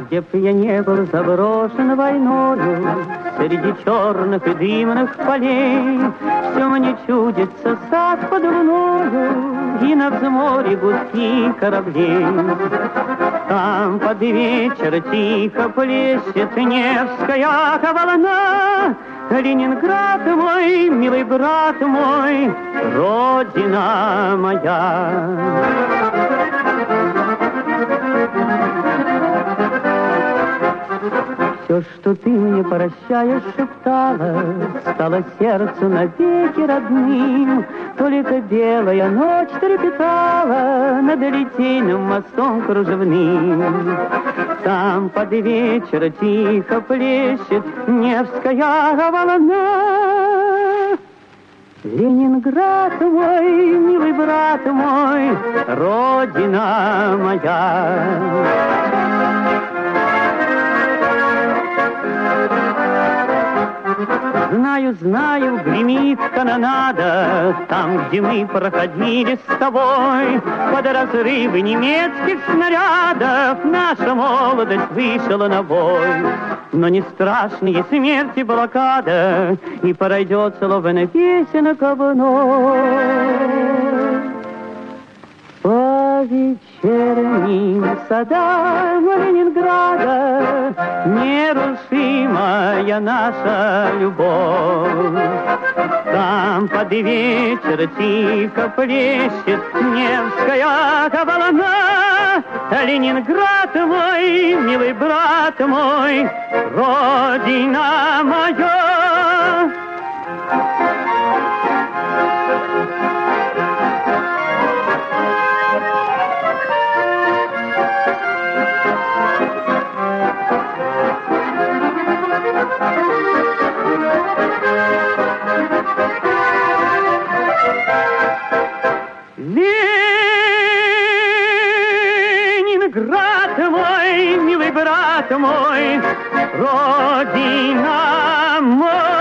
Где б я не был заброшен войною, среди черных и дымных полей, все мне чудится сад под луною и на взморье гудки кораблей. Там под вечер тихо плещет Невская волна. Ленинград мой, милый брат мой, родина моя. Все, что ты мне прощаешь, шептала, стало сердцу навеки родным. Только белая ночь трепетала над Литейным мостом кружевным. Там под вечер тихо плещет Невская волна. Ленинград мой, милый брат мой, родина моя. Знаю, знаю, гремит канонада там, где мы проходили с тобой. Под разрывы немецких снарядов наша молодость вышла на бой. Но не страшные смерти блокада, и пройдет словно песенка вновь. По вечерним садам Ленинграда нерушимая наша любовь. Там под вечер тихо плещет Невская волна. Ленинград мой, милый брат мой, родина моя. Ленинград мой, милый брат мой, родина моя.